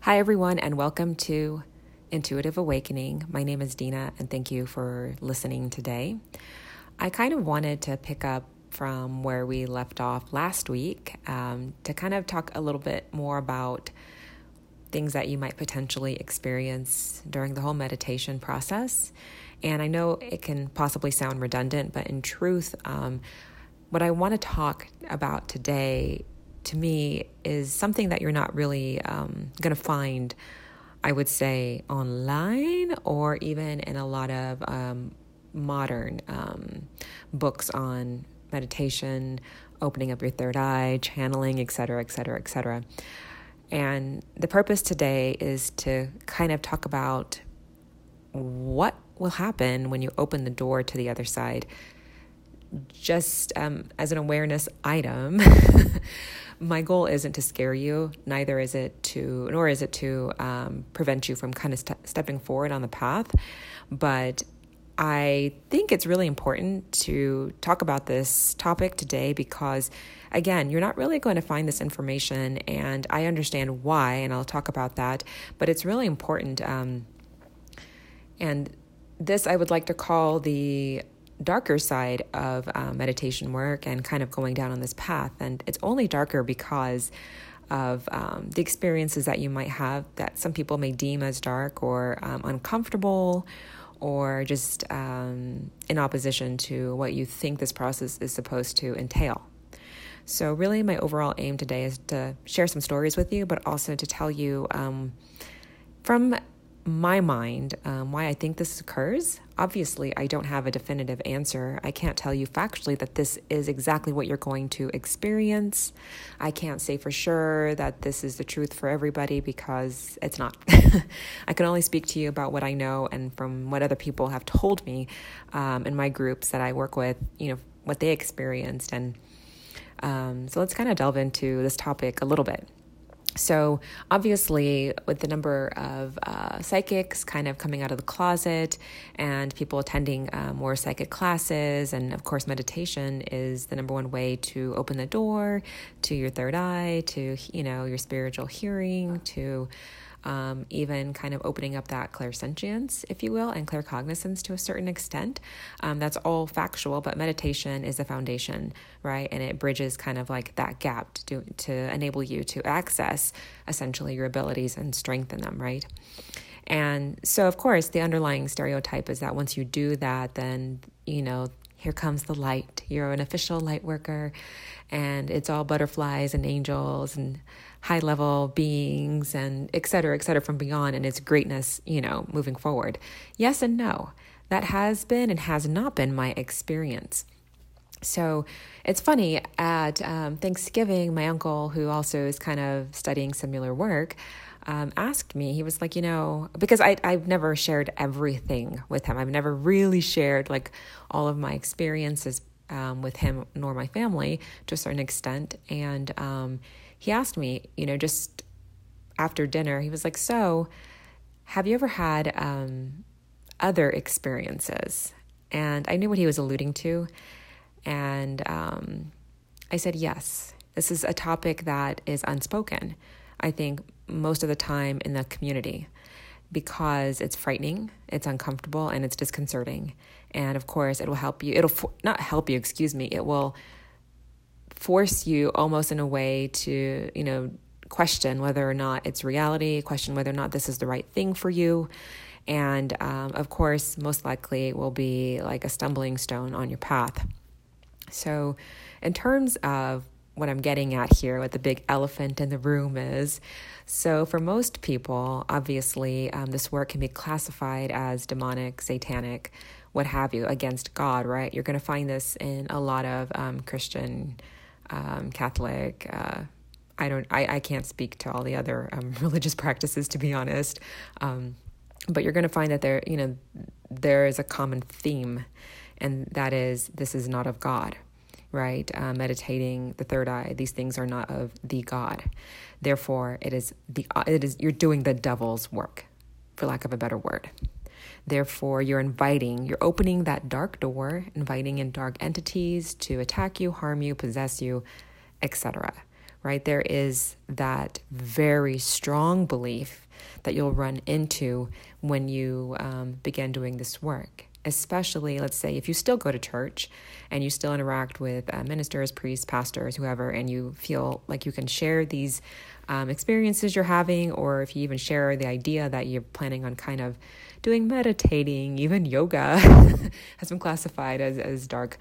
Hi, everyone, and welcome to Intuitive Awakening. My name is Dina, and thank you for listening today. I kind of wanted to pick up from where we left off last week to kind of talk a little bit more about things that you might potentially experience during the whole meditation process. And I know it can possibly sound redundant, but in truth, what I want to talk about today, to me, is something that you're not really going to find, I would say, online or even in a lot of modern books on meditation, opening up your third eye, channeling, et cetera, et cetera, et cetera. And the purpose today is to kind of talk about what will happen when you open the door to the other side. Just as an awareness item, my goal isn't to scare you, nor is it to prevent you from kind of stepping forward on the path. But I think it's really important to talk about this topic today because, again, you're not really going to find this information, and I understand why, and I'll talk about that, but it's really important. And this I would like to call the darker side of meditation work and kind of going down on this path. And it's only darker because of the experiences that you might have that some people may deem as dark or uncomfortable, or just in opposition to what you think this process is supposed to entail. So really my overall aim today is to share some stories with you, but also to tell you from my mind why I think this occurs. Obviously, I don't have a definitive answer. I can't tell you factually that this is exactly what you're going to experience. I can't say for sure that this is the truth for everybody because it's not. I can only speak to you about what I know and from what other people have told me in my groups that I work with, what they experienced. And so let's kind of delve into this topic a little bit. So obviously, with the number of psychics kind of coming out of the closet and people attending more psychic classes, and of course, meditation is the number one way to open the door to your third eye, to, your spiritual hearing, to even kind of opening up that clairsentience, if you will, and claircognizance to a certain extent. That's all factual, but meditation is the foundation, right? And it bridges kind of like that gap to enable you to access essentially your abilities and strengthen them, right? And so, of course, the underlying stereotype is that once you do that, then, here comes the light. You're an official light worker, and it's all butterflies and angels and high-level beings and et cetera from beyond, and it's greatness, moving forward. Yes and no. That has been and has not been my experience. So it's funny, at Thanksgiving, my uncle, who also is kind of studying similar work, asked me, he was like, because I've never shared everything with him. I've never really shared like all of my experiences with him nor my family to a certain extent. And he asked me, just after dinner, he was like, so have you ever had other experiences? And I knew what he was alluding to. And I said, yes, this is a topic that is unspoken, I think, most of the time in the community, because it's frightening, it's uncomfortable, and it's disconcerting. And of course, it will help you. It will force you almost in a way to, question whether or not it's reality, question whether or not this is the right thing for you. And of course, most likely it will be like a stumbling stone on your path. So in terms of what I'm getting at here, what the big elephant in the room is, so for most people, obviously, this work can be classified as demonic, satanic, what have you, against God, right? You're going to find this in a lot of Christian, Catholic, I can't speak to all the other religious practices, to be honest, but you're going to find that there is a common theme, and that is, this is not of God, right? Meditating, the third eye, these things are not of the God. Therefore, it is you're doing the devil's work, for lack of a better word. Therefore, you're opening that dark door, inviting in dark entities to attack you, harm you, possess you, etc., right? There is that very strong belief that you'll run into when you begin doing this work. Especially, let's say, if you still go to church and you still interact with ministers, priests, pastors, whoever, and you feel like you can share these experiences you're having, or if you even share the idea that you're planning on kind of doing meditating, even yoga has been classified as dark.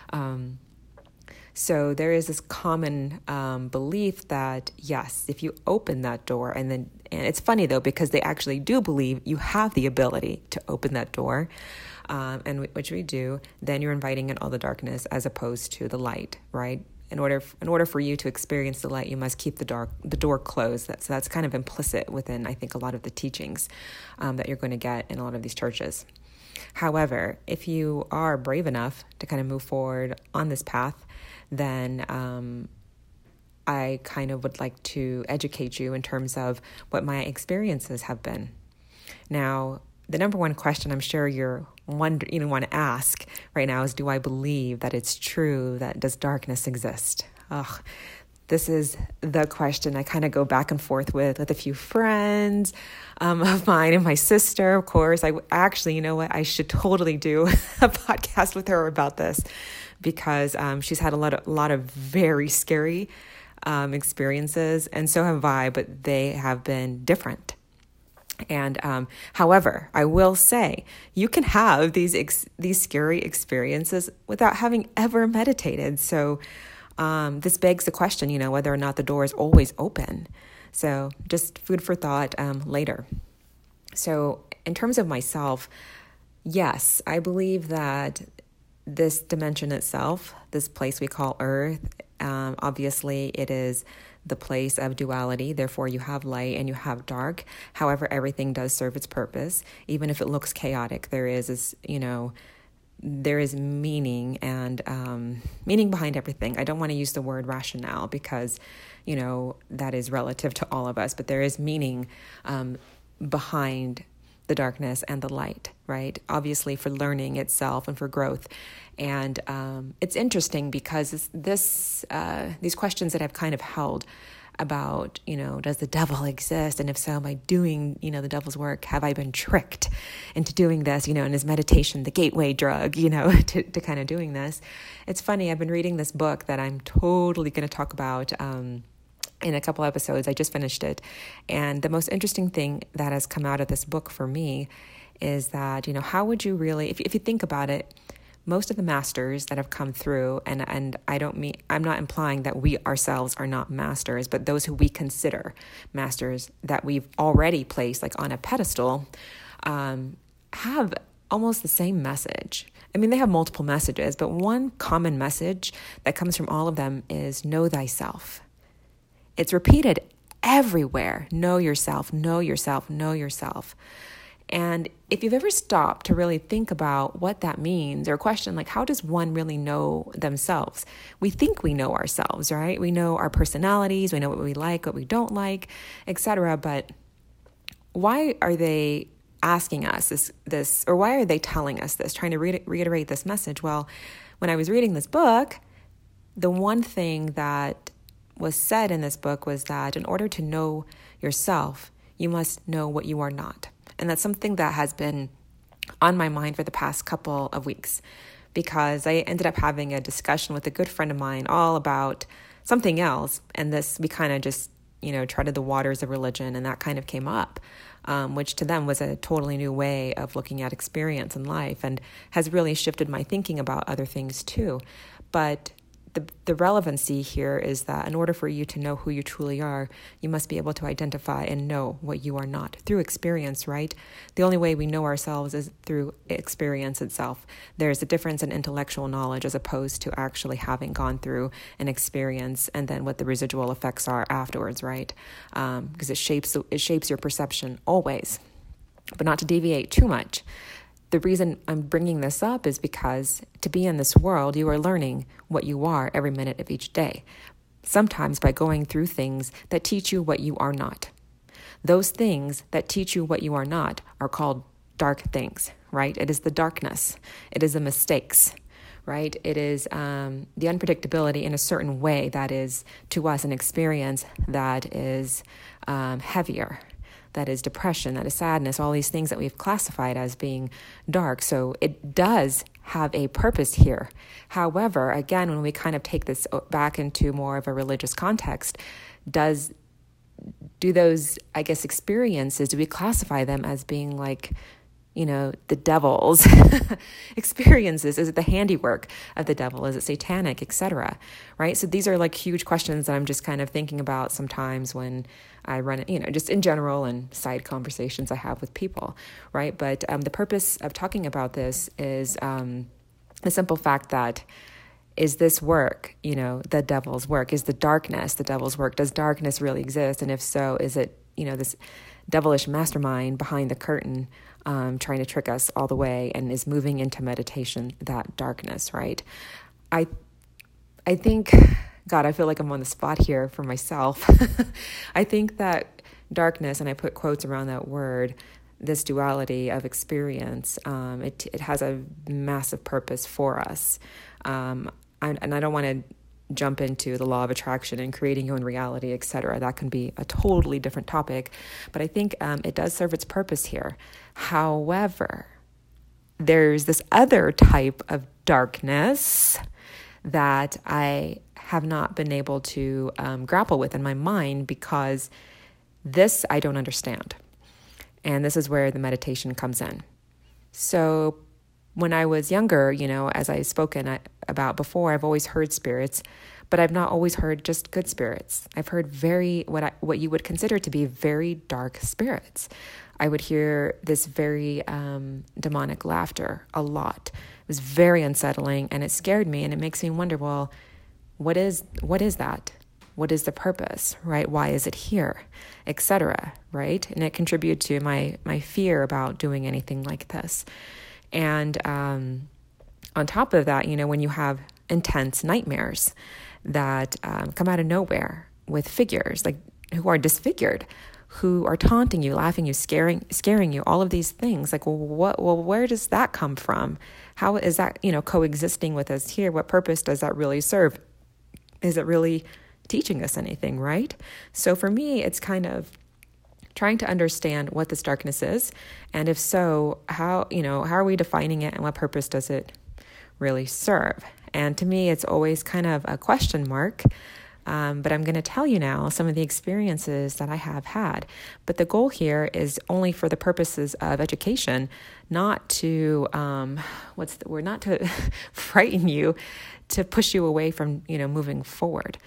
So there is this common belief that, yes, if you open that door, and it's funny though, because they actually do believe you have the ability to open that door, which we do, then you're inviting in all the darkness as opposed to the light, right? In order for you to experience the light, you must keep the door closed. So that's kind of implicit within, I think, a lot of the teachings that you're going to get in a lot of these churches. However, if you are brave enough to kind of move forward on this path, then I kind of would like to educate you in terms of what my experiences have been. Now, the number one question I'm sure you want to ask right now is, do I believe that it's true that does darkness exist? This is the question I kind of go back and forth with a few friends of mine and my sister, of course. I actually, you know what? I should totally do a podcast with her about this because she's had a lot of very scary experiences, and so have I, but they have been different. And however, I will say you can have these scary experiences without having ever meditated. So this begs the question, whether or not the door is always open. So just food for thought later. So in terms of myself, yes, I believe that this dimension itself, this place we call Earth, obviously it is the place of duality. Therefore, you have light and you have dark. However, everything does serve its purpose. Even if it looks chaotic, there is meaning and meaning behind everything. I don't want to use the word rationale because, that is relative to all of us, but there is meaning behind the darkness and the light, right? Obviously for learning itself and for growth. And it's interesting because these questions that I've kind of held about, does the devil exist? And if so, am I doing, the devil's work? Have I been tricked into doing this, and is meditation the gateway drug, to kind of doing this? It's funny, I've been reading this book that I'm totally going to talk about in a couple episodes. I just finished it. And the most interesting thing that has come out of this book for me is that, how would you really, if you think about it, most of the masters that have come through, and I'm not implying that we ourselves are not masters, but those who we consider masters that we've already placed like on a pedestal, have almost the same message. I mean, they have multiple messages, but one common message that comes from all of them is know thyself. It's repeated everywhere. Know yourself, know yourself, know yourself. And if you've ever stopped to really think about what that means, or question like, how does one really know themselves? We think we know ourselves, right? We know our personalities, we know what we like, what we don't like, etc. But why are they asking us this, or why are they telling us this, trying to reiterate this message? Well, when I was reading this book, the one thing that was said in this book was that in order to know yourself, you must know what you are not. And that's something that has been on my mind for the past couple of weeks, because I ended up having a discussion with a good friend of mine all about something else. And we kind of just, treaded the waters of religion, and that kind of came up, which to them was a totally new way of looking at experience in life and has really shifted my thinking about other things too. But the relevancy here is that in order for you to know who you truly are, you must be able to identify and know what you are not through experience, right? The only way we know ourselves is through experience itself. There's a difference in intellectual knowledge as opposed to actually having gone through an experience and then what the residual effects are afterwards, right? Because it shapes your perception always. But not to deviate too much. The reason I'm bringing this up is because to be in this world, you are learning what you are every minute of each day, sometimes by going through things that teach you what you are not. Those things that teach you what you are not are called dark things, right? It is the darkness. It is the mistakes, right? It is the unpredictability in a certain way that is, to us, an experience that is heavier, that is depression, that is sadness, all these things that we've classified as being dark. So it does have a purpose here. However, again, when we kind of take this back into more of a religious context, do those, I guess, experiences, do we classify them as being like, the devil's experiences? Is it the handiwork of the devil? Is it satanic, etc.? Right? So these are like huge questions that I'm just kind of thinking about sometimes when I run, just in general and side conversations I have with people, right? But the purpose of talking about this is the simple fact that, is this work, the devil's work? Is the darkness the devil's work? Does darkness really exist? And if so, is it, this devilish mastermind behind the curtain trying to trick us all the way and is moving into meditation, that darkness, right? I think, God, I feel like I'm on the spot here for myself. I think that darkness, and I put quotes around that word, this duality of experience, it has a massive purpose for us. And I don't want to jump into the law of attraction and creating your own reality, etc. That can be a totally different topic, but I think it does serve its purpose here. However, there's this other type of darkness that I have not been able to grapple with in my mind, because this I don't understand. And this is where the meditation comes in. So when I was younger, as I've spoken about before, I've always heard spirits, but I've not always heard just good spirits. I've heard what you would consider to be very dark spirits. I would hear this very demonic laughter a lot. It was very unsettling, and it scared me, and it makes me wonder, well, what is that? What is the purpose, right? Why is it here, etc., right? And it contributed to my fear about doing anything like this. And on top of that, when you have intense nightmares that come out of nowhere with figures like who are disfigured, who are taunting you, laughing you, scaring you, all of these things, like, where does that come from? How is that, coexisting with us here? What purpose does that really serve? Is it really teaching us anything, right? So for me, it's kind of trying to understand what this darkness is, and if so, how are we defining it, and what purpose does it really serve? And to me, it's always kind of a question mark, but I'm going to tell you now some of the experiences that I have had. But the goal here is only for the purposes of education, not to, not to frighten you, to push you away from, moving forward.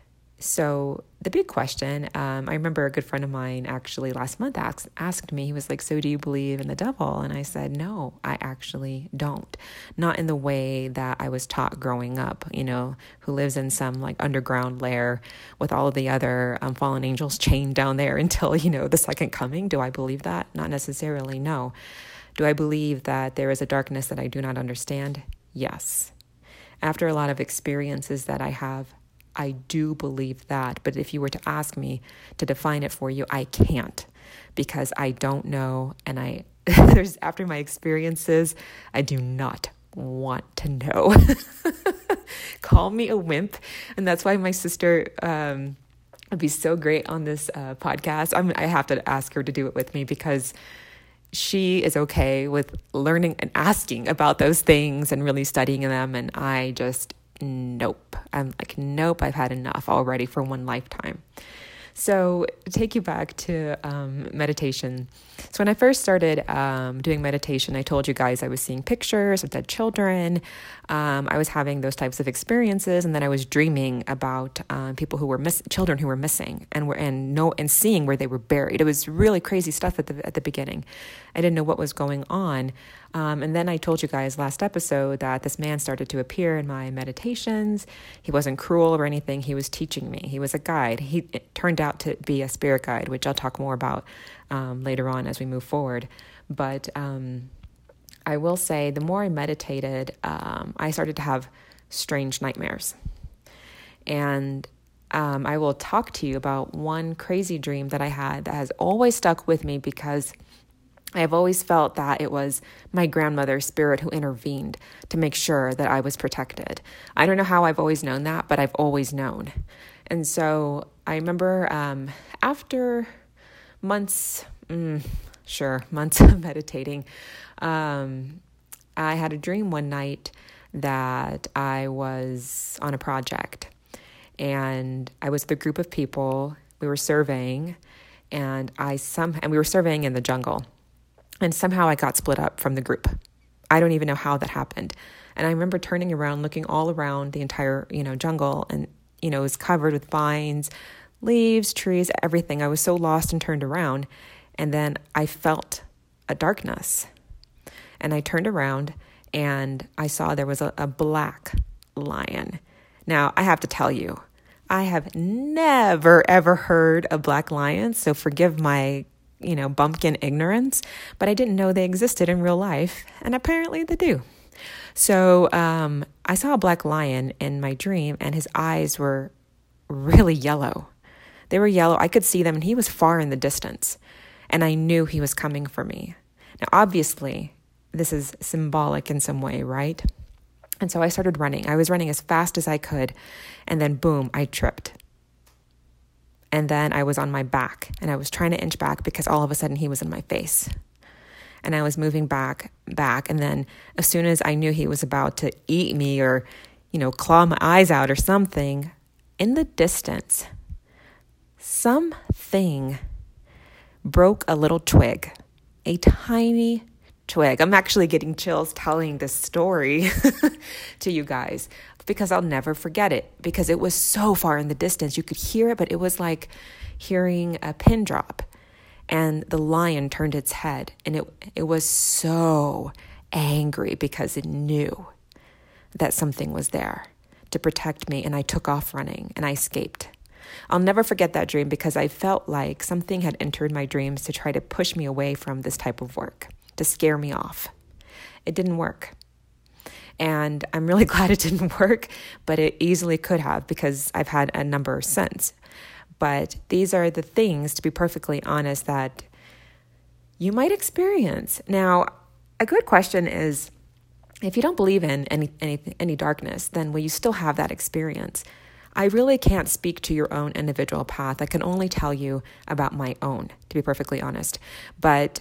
So the big question, I remember a good friend of mine actually last month asked me, he was like, so do you believe in the devil? And I said, no, I actually don't. Not in the way that I was taught growing up, who lives in some like underground lair with all of the other fallen angels chained down there until, the second coming. Do I believe that? Not necessarily, no. Do I believe that there is a darkness that I do not understand? Yes. After a lot of experiences that I have, I do believe that, but if you were to ask me to define it for you, I can't, because I don't know, and after my experiences, I do not want to know. Call me a wimp, and that's why my sister would be so great on this podcast. I have to ask her to do it with me, because she is okay with learning and asking about those things and really studying them, and I just nope. I'm like, nope, I've had enough already for one lifetime. So to take you back to meditation. So when I first started doing meditation, I told you guys I was seeing pictures of dead children. I was having those types of experiences, and then I was dreaming about people who were children who were missing, and seeing where they were buried. It was really crazy stuff at the beginning. I didn't know what was going on. And then I told you guys last episode that this man started to appear in my meditations. He wasn't cruel or anything. He was teaching me. He was a guide. It turned out to be a spirit guide, which I'll talk more about later on as we move forward. But I will say, the more I meditated, I started to have strange nightmares. And I will talk to you about one crazy dream that I had that has always stuck with me, because I have always felt that it was my grandmother's spirit who intervened to make sure that I was protected. I don't know how I've always known that, but I've always known. And so I remember after months of meditating, I had a dream one night that I was on a project, and I was with a group of people. We were surveying, and we were surveying in the jungle. And somehow I got split up from the group. I don't even know how that happened. And I remember turning around, looking all around the entire, jungle, and, it was covered with vines, leaves, trees, everything. I was so lost and turned around. And then I felt a darkness. And I turned around and I saw there was a black lion. Now, I have to tell you, I have never, ever heard of black lions. So forgive my bumpkin ignorance, but I didn't know they existed in real life, and apparently they do. So I saw a black lion in my dream, and his eyes were really yellow. They were yellow. I could see them, and he was far in the distance, and I knew he was coming for me. Now, obviously, this is symbolic in some way, right? And so I started running. I was running as fast as I could, and then boom, I tripped. And then I was on my back, and I was trying to inch back because all of a sudden he was in my face. And I was moving back. And then as soon as I knew he was about to eat me or, claw my eyes out or something, in the distance, something broke a little twig, a tiny twig. I'm actually getting chills telling this story to you guys, because I'll never forget it, because it was so far in the distance. You could hear it, but it was like hearing a pin drop. And the lion turned its head, and it was so angry because it knew that something was there to protect me, and I took off running, and I escaped. I'll never forget that dream because I felt like something had entered my dreams to try to push me away from this type of work, to scare me off. It didn't work. And I'm really glad it didn't work, but it easily could have, because I've had a number since. But these are the things, to be perfectly honest, that you might experience. Now, a good question is, if you don't believe in any darkness, then will you still have that experience? I really can't speak to your own individual path. I can only tell you about my own, to be perfectly honest. But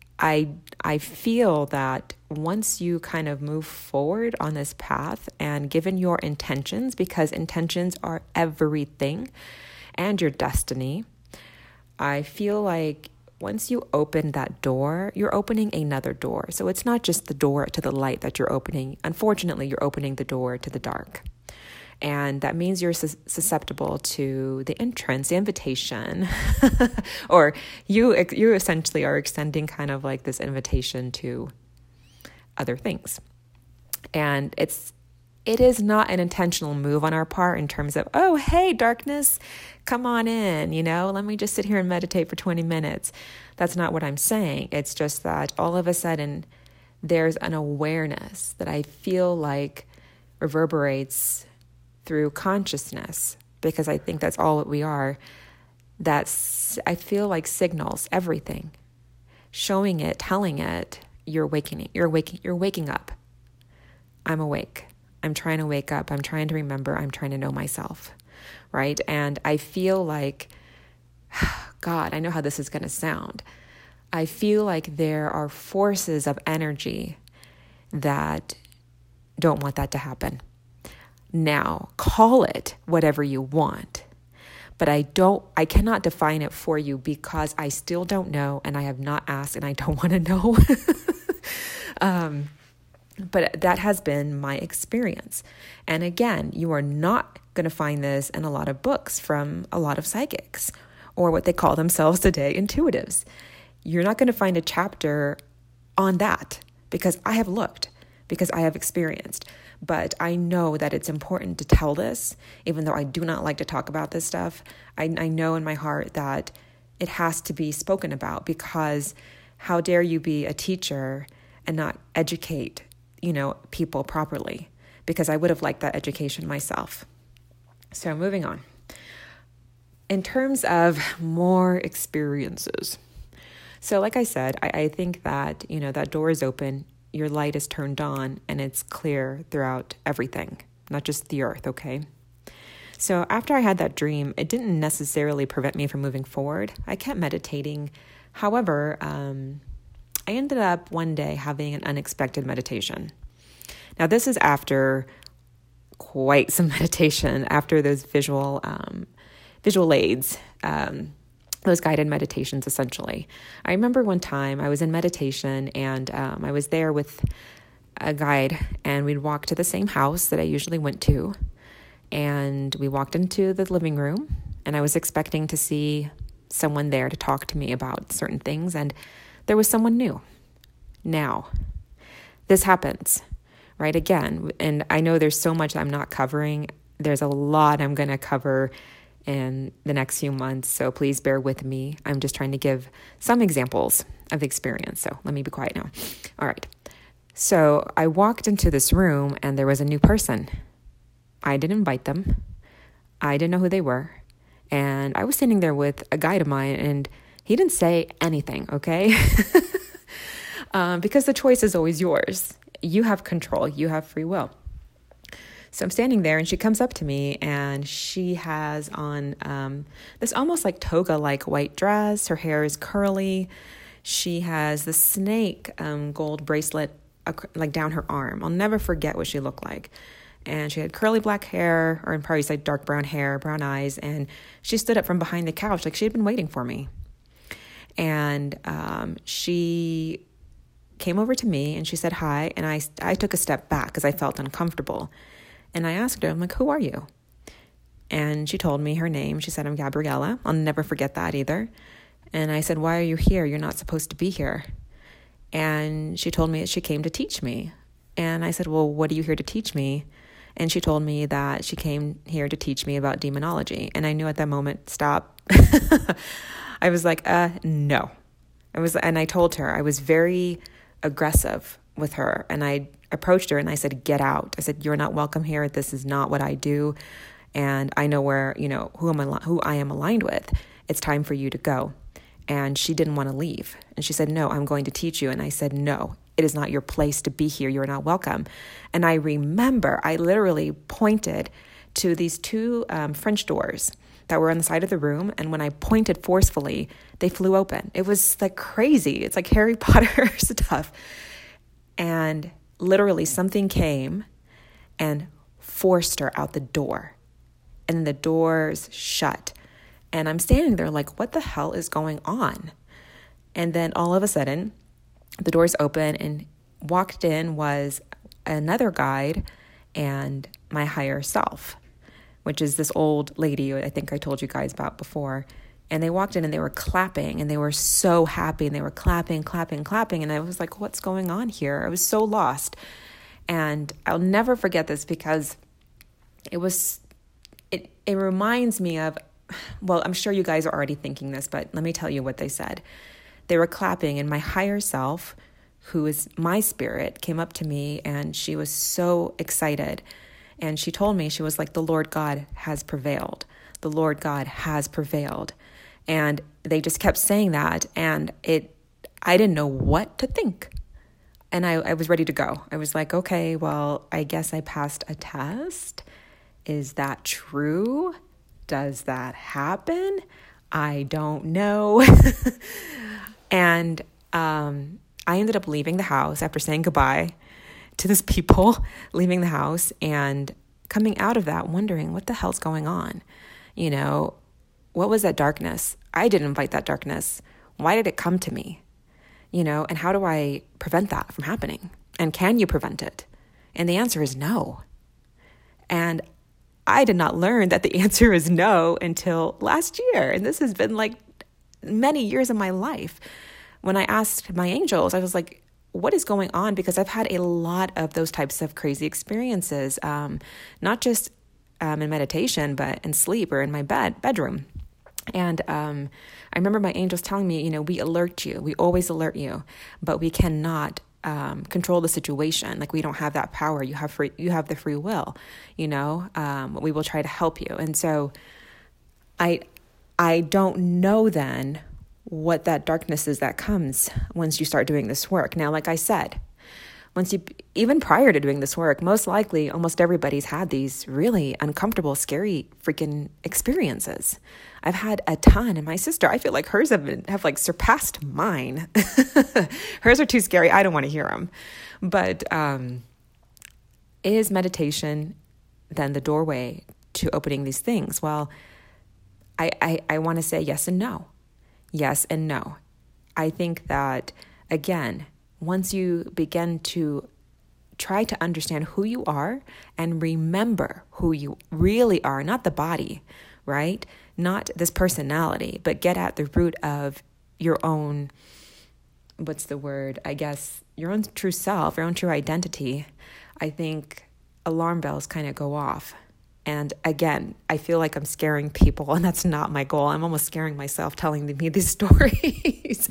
I feel that once you kind of move forward on this path, and given your intentions, because intentions are everything, and your destiny, I feel like once you open that door, you're opening another door. So it's not just the door to the light that you're opening. Unfortunately, you're opening the door to the dark. And that means you're susceptible to the entrance, the invitation, or you essentially are extending kind of like this invitation to other things. And it is not an intentional move on our part in terms of, oh, hey, darkness, come on in, let me just sit here and meditate for 20 minutes. That's not what I'm saying. It's just that all of a sudden there's an awareness that I feel like reverberates through consciousness, because I think that's all that we are. That's, I feel like, signals everything, showing it, telling it, you're waking up. I'm awake. I'm trying to wake up. I'm trying to remember. I'm trying to know myself, right? And I feel like, God, I know how this is going to sound. I feel like there are forces of energy that don't want that to happen. Now, call it whatever you want, but I cannot define it for you, because I still don't know, and I have not asked, and I don't want to know. But that has been my experience. And again, you are not going to find this in a lot of books from a lot of psychics, or what they call themselves today, intuitives. You're not going to find a chapter on that, because I have looked, because I have experienced. But I know that it's important to tell this, even though I do not like to talk about this stuff. I know in my heart that it has to be spoken about, because how dare you be a teacher and not educate, people properly, because I would have liked that education myself. So moving on. In terms of more experiences. So like I said, I think that, that door is open, your light is turned on, and it's clear throughout everything, not just the earth, okay? So after I had that dream, it didn't necessarily prevent me from moving forward. I kept meditating. However, I ended up one day having an unexpected meditation. Now, this is after quite some meditation, after those visual aids, those guided meditations, essentially. I remember one time I was in meditation and I was there with a guide, and we'd walk to the same house that I usually went to. And we walked into the living room, and I was expecting to see someone there to talk to me about certain things, and there was someone new. Now, this happens, right? Again, and I know there's so much I'm not covering. There's a lot I'm going to cover in the next few months, so please bear with me. I'm just trying to give some examples of the experience, so let me be quiet now. All right. So I walked into this room, and there was a new person. I didn't invite them. I didn't know who they were. And I was sitting there with a guide of mine, and he didn't say anything, okay? Because the choice is always yours. You have control. You have free will. So I'm standing there, and she comes up to me, and she has on this almost like toga-like white dress. Her hair is curly. She has the snake gold bracelet like down her arm. I'll never forget what she looked like. And she had curly black hair, or probably like dark brown hair, brown eyes, and she stood up from behind the couch like she had been waiting for me. And she came over to me, and she said hi, and I took a step back because I felt uncomfortable. And I asked her, I'm like, who are you? And she told me her name. She said, I'm Gabriella. I'll never forget that either. And I said, why are you here? You're not supposed to be here. And she told me that she came to teach me. And I said, well, what are you here to teach me? And she told me that she came here to teach me about demonology. And I knew at that moment, stop. I was like, no. And I told her, I was very aggressive with her. And I approached her and I said, get out. I said, you're not welcome here. This is not what I do. And I know where, who I am aligned with. It's time for you to go. And she didn't want to leave. And she said, no, I'm going to teach you. And I said, no, it is not your place to be here. You're not welcome. And I remember I literally pointed to these two French doors that were on the side of the room. And when I pointed forcefully, they flew open. It was like crazy. It's like Harry Potter stuff. And literally something came and forced her out the door. And the doors shut. And I'm standing there like, what the hell is going on? And then all of a sudden, the doors open, and walked in was another guide and my higher self, which is this old lady I think I told you guys about before. And they walked in and they were clapping, and they were so happy, and they were clapping. And I was like, what's going on here? I was so lost. And I'll never forget this because it reminds me of, well, I'm sure you guys are already thinking this, but let me tell you what they said. They were clapping, and my higher self, who is my spirit, came up to me, and she was so excited. And she told me, she was like, the Lord God has prevailed. The Lord God has prevailed. And they just kept saying that, and I didn't know what to think. And I was ready to go. I was like, okay, well, I guess I passed a test. Is that true? Does that happen? I don't know. And I ended up leaving the house after saying goodbye to these people, leaving the house and coming out of that wondering what the hell's going on. What was that darkness? I didn't invite that darkness. Why did it come to me? And how do I prevent that from happening? And can you prevent it? And the answer is no. And I did not learn that the answer is no until last year. And this has been like many years of my life. When I asked my angels, I was like, what is going on? Because I've had a lot of those types of crazy experiences, not just in meditation, but in sleep or in my bedroom. And I remember my angels telling me, we alert you. We always alert you, but we cannot control the situation. Like, we don't have that power. You have the free will, we will try to help you. And so I don't know then what that darkness is that comes once you start doing this work. Now, like I said, even prior to doing this work, most likely almost everybody's had these really uncomfortable, scary freaking experiences. I've had a ton, and my sister, I feel like hers have like surpassed mine. Hers are too scary. I don't want to hear them. But is meditation then the doorway to opening these things? Well, I want to say yes and no. Yes and no. I think that, again, once you begin to try to understand who you are and remember who you really are, not the body, right? Not this personality, but get at the root of your own, what's the word? I guess your own true self, your own true identity. I think alarm bells kind of go off. And again, I feel like I'm scaring people, and that's not my goal. I'm almost scaring myself telling me these stories.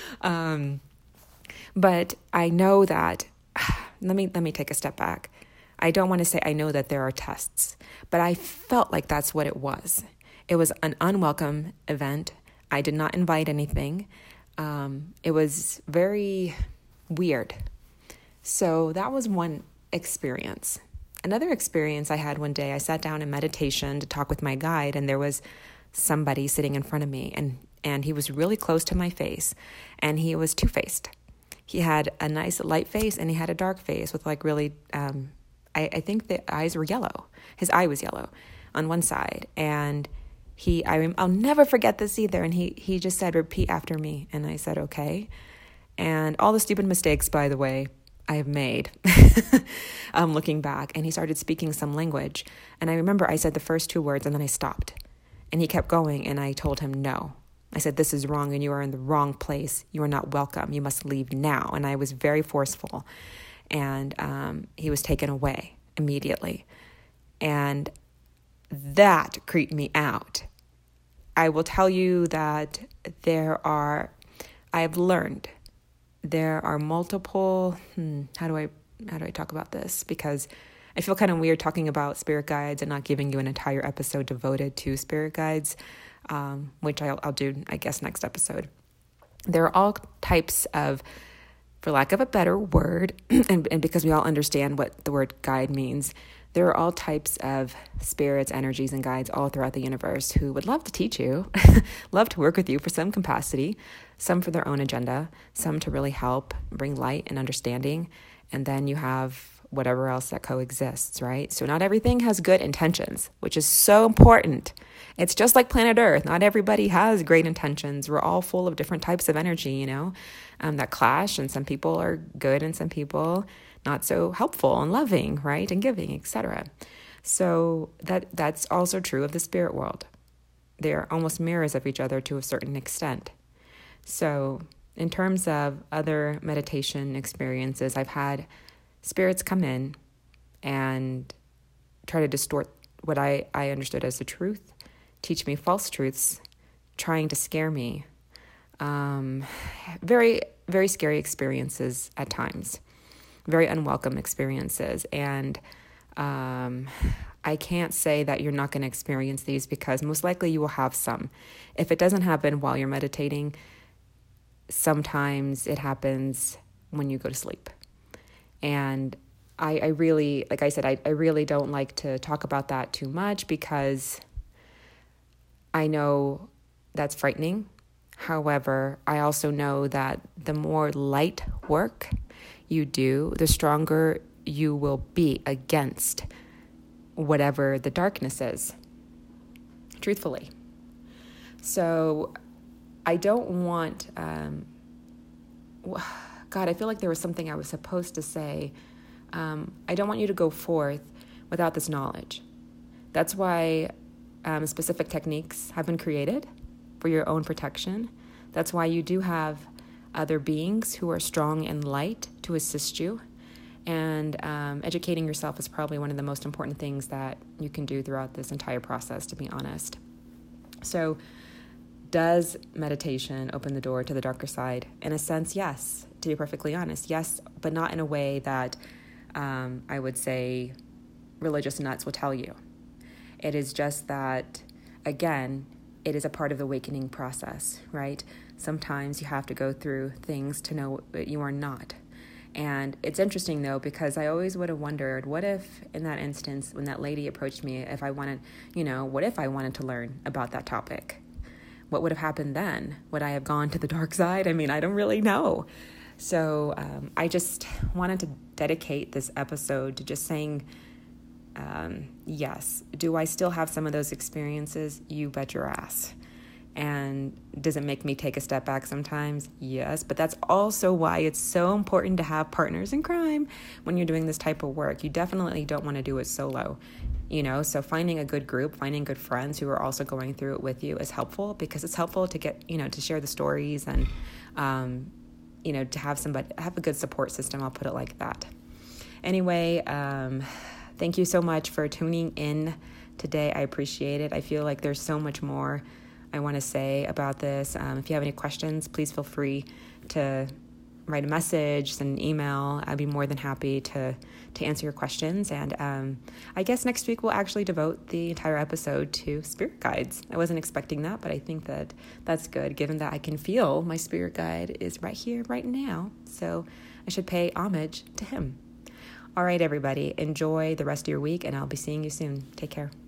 But I know that, let me take a step back. I don't want to say I know that there are tests, but I felt like that's what it was. It was an unwelcome event. I did not invite anything. It was very weird. So that was one experience. Another experience I had one day, I sat down in meditation to talk with my guide, and there was somebody sitting in front of me, and he was really close to my face, and he was two-faced. He had a nice light face, and he had a dark face with like really, I think the eyes were yellow. His eye was yellow on one side, and I'll never forget this either, and he just said, "Repeat after me," and I said, "Okay." And all the stupid mistakes, by the way, I have made looking back, and he started speaking some language, and I remember I said the first two words, and then I stopped, and he kept going, and I told him no. I said, "This is wrong, and you are in the wrong place. You are not welcome. You must leave now." And I was very forceful, and he was taken away immediately, and that creeped me out. I will tell you that I've learned there are multiple, how do I talk about this? Because I feel kind of weird talking about spirit guides and not giving you an entire episode devoted to spirit guides, which I'll do, I guess, next episode. There are all types of, for lack of a better word, and because we all understand what the word guide means, there are all types of spirits, energies, and guides all throughout the universe who would love to teach you, love to work with you for some capacity, some for their own agenda, some to really help bring light and understanding, and then you have whatever else that coexists, right? So not everything has good intentions, which is so important. It's just like planet Earth. Not everybody has great intentions. We're all full of different types of energy, that clash, and some people are good and some people not so helpful and loving, right? And giving, etc. So that's also true of the spirit world. They're almost mirrors of each other to a certain extent. So in terms of other meditation experiences, I've had spirits come in and try to distort what I understood as the truth, teach me false truths, trying to scare me. Very, very scary experiences at times, very unwelcome experiences. And I can't say that you're not going to experience these, because most likely you will have some. If it doesn't happen while you're meditating, sometimes it happens when you go to sleep. And I really, like I said, I really don't like to talk about that too much, because I know that's frightening. However, I also know that the more light work you do, the stronger you will be against whatever the darkness is, truthfully. So I don't want, God, I feel like there was something I was supposed to say. I don't want you to go forth without this knowledge. That's why specific techniques have been created for your own protection. That's why you do have other beings who are strong and light to assist you. And educating yourself is probably one of the most important things that you can do throughout this entire process, to be honest. So does meditation open the door to the darker side? In a sense, yes, to be perfectly honest. Yes, but not in a way that I would say religious nuts will tell you. It is just that, again, it is a part of the awakening process, right? sometimes you have to go through things to know what you are not. And it's interesting, though, because I always would have wondered, what if in that instance, when that lady approached me, if I wanted, what if I wanted to learn about that topic? What would have happened then? Would I have gone to the dark side? I mean, I don't really know. So I just wanted to dedicate this episode to just saying, yes, do I still have some of those experiences? You bet your ass. And does it make me take a step back sometimes? Yes, but that's also why it's so important to have partners in crime when you're doing this type of work. You definitely don't want to do it solo, so finding a good group, finding good friends who are also going through it with you is helpful, because it's helpful to get, to share the stories and, to have a good support system. I'll put it like that. Anyway, thank you so much for tuning in today. I appreciate it. I feel like there's so much more I want to say about this. If you have any questions, please feel free to write a message, send an email. I'd be more than happy to answer your questions. And I guess next week we'll actually devote the entire episode to spirit guides. I wasn't expecting that, but I think that that's good, given that I can feel my spirit guide is right here, right now. So I should pay homage to him. All right, everybody, enjoy the rest of your week, and I'll be seeing you soon. Take care.